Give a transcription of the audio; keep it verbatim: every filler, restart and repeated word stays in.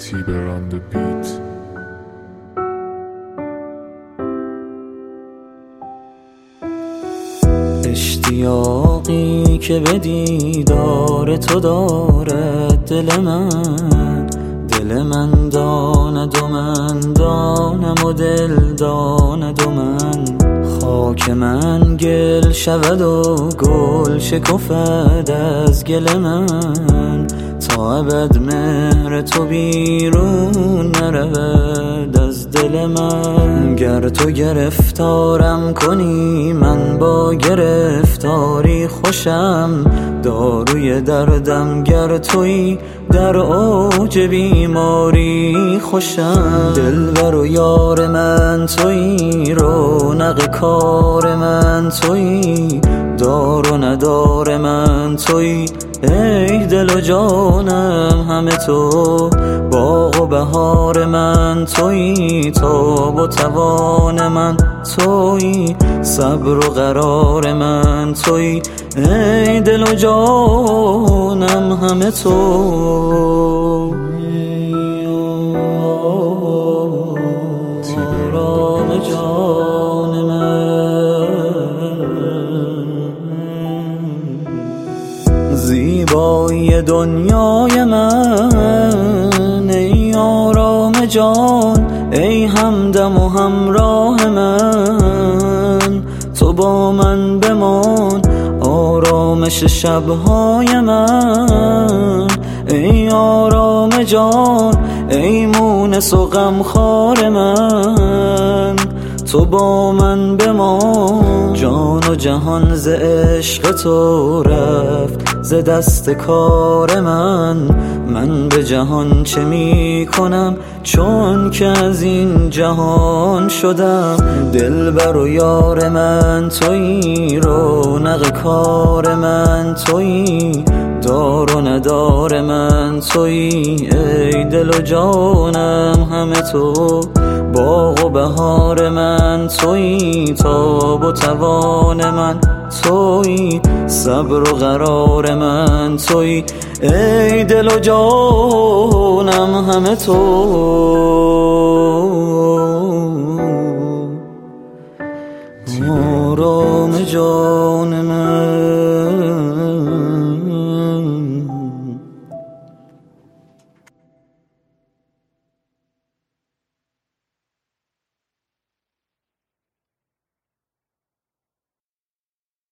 Tiber on the beat. اشتیاقی که به دیدار تو دارد دل من، دل من داند و من دانم و دل داند و من. خاک من گل شود و گل شکفد از گل من، تا ابد مهر تو بیرون نرود از دل من. گر تو گرفتارم کنی من با گرفتاری خوشم، داروی دردم گر تویی در اوج بیماری خوشم. دلبر و یار من تویی، رونق کار من تویی، دار و ندار من تویی. ای دل و جانم همه تو، باغ و بهار من تویی، تاب و توان من تویی، صبر و قرار من تویی. ای دل و جانم همه تو، آرام جان من. زیبایی دنیای من، ای آرام جان، ای همدم و همراه من. تو با من بمان آرامش شبهای من، ای آرام جان، ای مونس و غمخوار من. تو با من بمان، جان و جهان ز عشق تو رفت ز دست کار من. من به جهان چه می کنم چون که از این جهان شدم. دلبر و یار من تویی، رونق کار من تویی، دار و ندار من تویی. ای دل و جانم همه تو، باغ و بهار من تویی، تاب و توان من تویی، صبر و قرار من تویی. ای دل و جانم همه تو، آرام جان من.